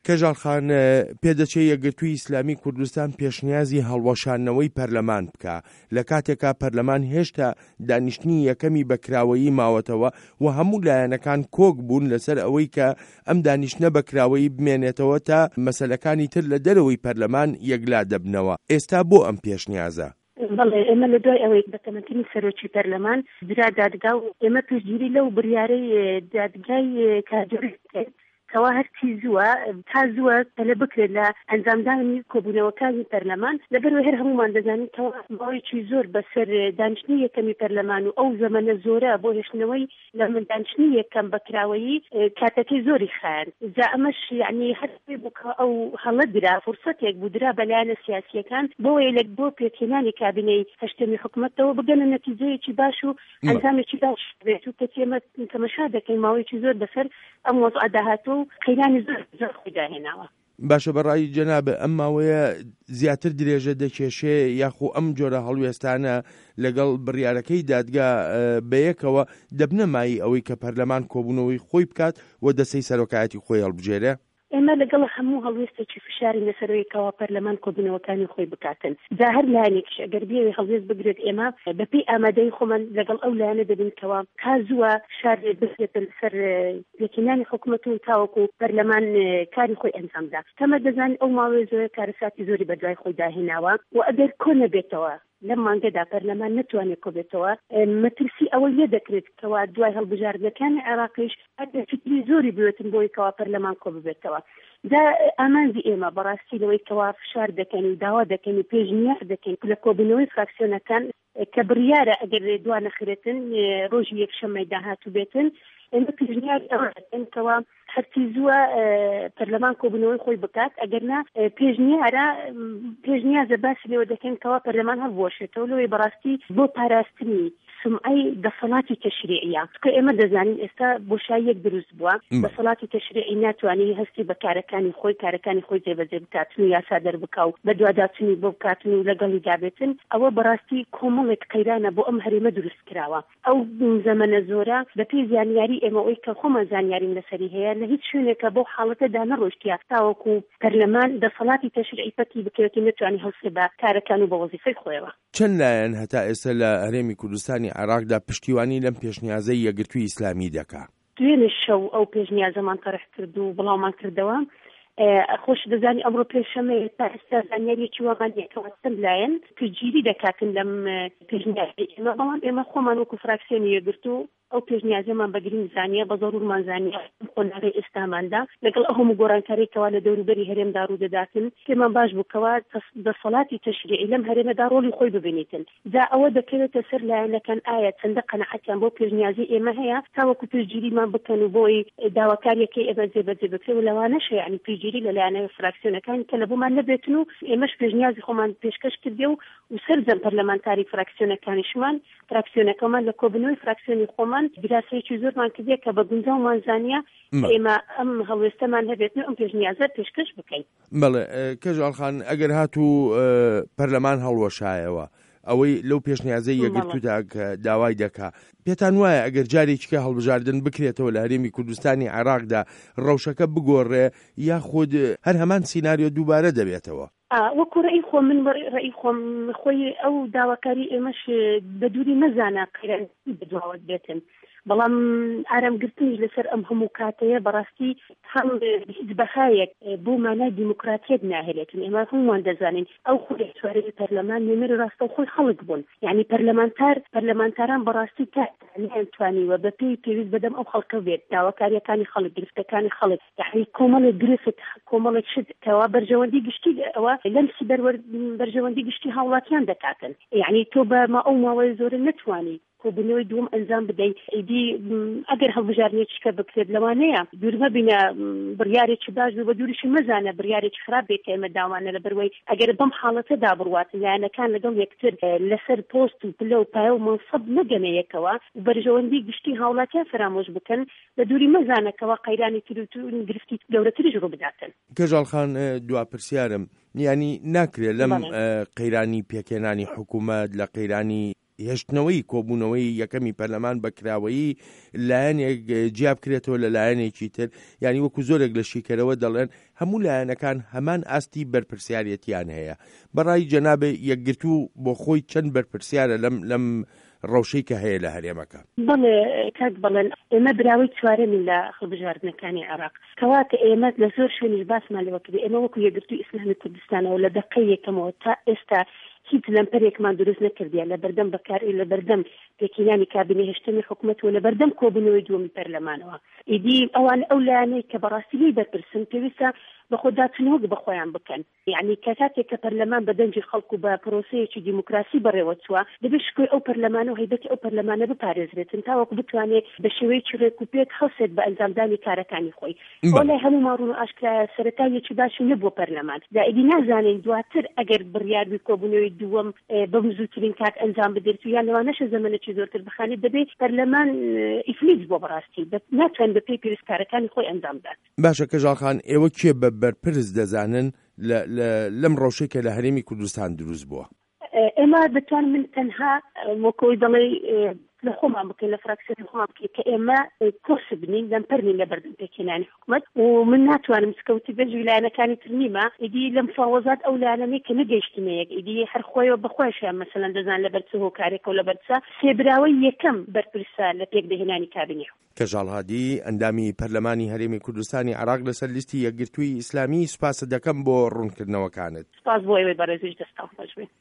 کەژاڵخان پێدەچێت یەکگرتووی ئیسلامی کوردستان پێشنیازی هەڵوەشانەوەی پەرلەمان بکە لە کاتێکا پەرلەمان هێشتا دانیشتنی یەکەمی بەکراوەیی ماوەتەوە و هەموو لایەنەکان کۆک بوون لەسەر ئەوەی کە ئەم دانیشتنە بەکراوەیی بمێنێتەوە تا مەسەلەکانی تر لە دەرەوەی پەرلەمان یەکلا دەبنەوە. ئێستا بۆ ئەم پێشنیازە بەڵێ ئێمە لە دوای ئەوەی بەتەمەنی سەرۆکی پەرلەمان درا دادگا و ئێمە پشتگیری لەو بڕیارەی دادگای کاردۆری کەوا هەرچی زووە تا زووە تەلە بکرێت لە ئەنجامدانی کۆبوونەوەکانی پەرلەمان لەبەرەوەی هەر هەمومان دەزانین کەوا ماوەیەکی زۆر بەسەر دانیشتنی یەکەمی پەرلەمان و ئەو زەمەنە زۆرە بۆ هێشتنەوەی لە دانیشتنی یەکەم بەکراوەیی کاتەکەی زۆری خایەن جا ئەمەش یعنی هەرێ بووکە ئەو هەڵە درا فرسەتێک بوو درا بەلایەنە سیاسیەکان بۆیە بۆ پێکهێنانی کابینەی هەشتمی حکوومەتەوە بگەنە نەتیجەیەکی باش و ئەنجامێکی باش بێت و کەچێمە تەمەشا دەکەین ماوەیەکی زۆر بەسەر ئەم وەزع داهاتوو قەیرانی زۆر خۆیداهێناوە. باشە بەڕای جەنابە ئەم ماوەیە زیاتر درێژە دەکێشێ یاخو ئەم جۆرە هەڵوێستانە لەگەڵ بڕیارەکەی دادگا بەیەکەوە دەبنەمایی ئەوەی کە پەرلەمان کۆبوونەوەی خۆی بکات و دەسەی سەرۆکایەتی خۆی هەڵبژێرێ؟ ئێمە لەگەڵ هەموو هەڵوێستێکی فشاری لەسەرەوەیکەوە پەرلەمان کۆبوونەوەکانی خۆی بکاتن جا هەر لایەنێکیش ئەگەر بێوێ هەڵوێست بگرێت ئێمە بەپێی ئامادەی خۆمان لەگەڵ ئەو لایەنە دەبینکەوە کا زووە شارێ بستێتن سەر پێکهێنانی حکوومەت و تاوەکو پەرلەمان کاری خۆی ئەنجامدا کەمە دەزانین ئەو ماوەیە زۆر کارەساتی زۆری بەدوای خۆی داهێناوە و ئەگەر کۆ نەبێتەوە لەم مانگەدا پەرلەمان نەتوانێت کۆبێتەوە مەترسی ئەوە لێ دەکرێت کەوا دوای هەڵبژاردنەکانی عێراقیش هەر فکری زۆری بوێتن بۆی کەوا پەرلەمان کۆ ببێتەوە دا ئامانزی ئێمە بەڕاستی لەوەی کەوا فشار دەکەن و داوا دەکەن و پێشنیار دەکەن لە کۆبوونەوەی فراکسیۆنەکان کە بڕیارە ئەگەر دوانەخرێتن ڕۆژی یەکشەممەی داهاتوو بێتن ئێمە پێشنیار ئەوە دەکەن کەوا هەرچی زووە پەرلەمان کۆبوونەوەی خۆی بکات ئەگەرنا پێشنیازە باسی لێوە دەکەن کەوا پەرلەمان هەڵبوەشێتەوە لەوەی بەڕاستی بۆ پاراستنی سمعی دەسەڵاتی تەشریعیە کە ئێمە دەزانین ئێستا بۆشاییەک دروست بووە دەسەڵاتی تەشریعی ناتوانانی هەستی بە کارەکانی خۆی جێبەجێ بکاتن و یاسا دەربکا و بە دوواداچنی بۆ بکاتن و لەگەڵی دابێتن ئەوە بەڕاستی کۆمەڵێک قەیرانە بۆ ئەم هەرێمە دروست کراوە ئەو زەمەنە زۆرە بەپێی زانیاری ئێمە ئەوەی کە خۆمان زانیاریم لەسەری هەیە لە هیچ شوێنێکە بۆ حاڵەتەدا نەڕۆشتیا تاوەکو پەرلەمان دەسەڵاتی تەشریعی پەتی بکەوێتی نەتوانی هەڵسێ بە کارەکان و بە وەزیفەی خۆیەوە. چەند لایەن هەتا ئێستا لە هەرێمی کوردستانی عێراقدا پشتیوانی لەم پێشنیازەی یەکگرتووی ئیسلامی دەکا؟ دوێنێ شەو ئەو پێشنیازەمان تەرح کرد و بڵاومان کردەوە خۆش دەزانی ئەمڕۆ پێشەمە تا ئێستا زانیاریەکی وەمان یەکەوە چەند لایەن پشتگیری دەکاتن لەم پێشنیازی ئێمە بەڵام ئێمە خۆمان وەکو فراکسیۆنی یەکگرتوو ئەو پێشنیازەمان بەگرنگ زانیە بە زۆرورمان زانیە خۆناغی ئێستاماندا لەگەڵ ئەو هەموو گۆڕانکاریەوەکەوا لە دەوروبەری هەرێمدا ڕوودەداتن پێمان باش بووکەوە دەسەڵاتی تەشریعی لەم هەرێمەدا ڕۆڵی خۆی ببینیتن جا ئەوە دەکەوێتە سەر لایەنەکان ئایا چەندە قەنەعەتیان بۆ پێشنیازی ئێمە هەیە تاوەکو پشتگیریمان بکەن و بۆی داواکاریەکەی ئێمە جێبەجێ بکرێت و لەوانەشە یعنی پشتگیری لە لایەنە فراکسیۆنەکان کە لە بۆمان نەبێتن و ئێمەش پێشنیازی خۆمان پێشکەش کردێ و سەرجەم پەرلەمانتاری فراکسیۆنەکانیشمان فراکسیۆنەکەمان لە کۆبوونەوەی فراکسیۆنی خۆمان گراسەیەکی زۆرمان کردێ کە بە گونجاومان زانیە ئێمە ئەم هەڵوێستەمان هەبێتن ئەم پێشنیازە پێشکەش بکەین. بەڵێ کەژاڵخان ئەگەر هاتوو پەرلەمان هەڵوەشایەوە ئەوەی لەو پێشنیازەی یەکگرتوودا کە داوای دەکا پێتان وایە ئەگەر جارێکیکە هەڵبژاردن بکرێتەوە لە هەرێمی کوردستانی عێراقدا ڕەوشەکە بگۆڕێ یاخود هەر هەمان سیناریۆ دووبارە دەبێتەوە؟ وەکو ڕێی خۆم من ڕێی خۆم خۆی ئەو داواکاری ئێمەش بە دووری مەزانە قەیران بدواوت بێتن بەڵام ئارامگرتنیش لەسەر ئەم هەموو کاتەیە بەڕاستی هەم هیچ بەخایەک بۆ مانای دیموکراتیەت ناهێنێتن ئێمە هەمووان دەزانین ئەو خودی سوارەی پەرلەمان نوێنەری ڕاستە خۆی خەڵک بوون یعنی پەرلەمانتاران بەڕاستی نەتوانیوە بەپێی پێویست بەدەم ئەو خەڵکە بێت داواکاریەکانی خەڵک گرفتەکانی خەڵک یعنی کۆمەڵێک گرفت کۆمەڵێک شت کەوا بەرژەوەندی گشتی ئەوە لەمسی بەرژەوەندی گشتی هاوڵاتیان دەکاتن یعنی تۆ بە ئەو ماوەی زۆرە نەتوانی کۆبوونەوەی دووەم ئەنجام بدەیت ئیدی ئەگەر هەڵبژاردنێکیکە بکرێت لەوانەیە دوور مەبینە بڕیارێکی باش بە دووریشی مەزانە بڕیارێکی خراپ بێت ئێمە داوانە لە بەروەی ئەگەر بەم حاڵەتەدا بڕواتن لایەنەکان لەگەڵ یەکتر لەسەر پۆست و پلە و پایە و مەنسەب نەگەنەیەکەوە بەرژەوەندی گشتی هاوڵاتیان فرامۆش بکەن بە دووری مەزانەکەەوە قەیرانی تر گرفتی گەورەتریش ڕوو بداتن. کەژاڵخان دوا پرسیارم یعنی ناکرێت لەم قەیرانی پێکێنانی حکوومەت لە قەیرانی هێشتنەوەی کۆبوونەوەی یەکەمی پەرلەمان بەکراوەیی لایەنێک جیاب کرێتەوە لە لایەنێکی تر، یعنی وەکو زۆرێک لە شیکەرەوە دەڵێن هەموو لایەنەکان هەمان ئاستی بەرپرسیارەتیان هەیە. بەڕای جەنابێ یەکگرتوو بۆ خۆی چەند بەرپرسیارە لەم ڕەوشەی کە هەیە لە هەرێمەکە؟ بەڵێ کاک بڵێن ئێمە براوەی چوارەمین لە هەڵبژاردنەکانی عێراق، کەواتە ئێمە لە زۆر شوێنیش باسمان لەوە کردی. ئێمە وەکو یەکگرتووی ئیسلامی کوردستانەوە لە دەقەی یەکەمەوە تا ئێستا هیچ لەمپەرێکمان دروست نەکردیان لە بەردەم بەکاری لە بەردەم پێکینانی کابینە هێشتنی حکوومەت و لە بەردەم کۆبوونەوەی دووەمی پەرلەمانەوە. ئیدی ئەوان ئەو لایەنەی کە بەڕاستی لی بەرپرسن پێویستە بە خۆداچنەوە بەخۆیان بکەن، یعنی کاتێک کە پەرلەمان بە دەنجی خەڵکو بە پرۆسەیەکی دیموکراسی بەڕێوە چووە دەبێت شکۆی ئەو پەرلەمانە و هەیبەتی ئەو پەرلەمانە بپارێزرێتن تاوەکو بتوانێت بە شێوەیەکی ڕێک و پێک هەڵسێت بە ئەنجامدانی کارەکانی خۆی. وەڵای هەموو ماڕون و ئاشکرایە سەرەتایەکی باشی نەبووە پەرلەمان، دائیدی نازانین دواتر ئەگەر بڕیاربی کۆبوونەوەی دووەم بەم زووترین کات ئەنجام بدرێت و یان لەوانەشە زەمانێکی زۆرتر بخانێت دەبێت پەرلەمان ئیفلیس بۆ بەڕاستی ناتوانێت بە پێی پێویستکارەکانی خۆی ئەنجام بدات. باشە کەژاڵخان، ئێوە کێ بە بەرپرس دەزانن لەم ڕەوشەی کە لە هەرێمی کوردستان دروست بووە؟ ئێمە دەتوان من تەنها وەکۆی دەڵێ لە خۆمان بکەین لە فراکسیۆنی خۆمان بکەین کە ئێمە کۆرس بنین لەمپەرنین لە بەردەم پێکهێنانی حکوومەت و من ناتوانم سکەوتی بەجێ لایەنەکانی تر نیمە. ئیدی لە مفاوەزات ئەو لایەنەی کە نەگەیشتمەیەک ئیدی هەر خۆیەوە بەخۆیشیان مەسەلەن دەزان لە بەرچە هۆکارێکە و لە بەرچە سێبراوەی یەکەم بەرپرسە لە پێکدەهێنانی کابینی. کەژاڵ هادی، ئەندامی پەرلەمانی هەرێمی کوردستانی عێراق لەسەر لیستی یەکگرتووی ئیسلامی سوپاس دەکەم بۆ ڕوونکردنەوەکانت. سپاس بۆ ئێوەی بەڕێزیش دەستان خۆش بێ.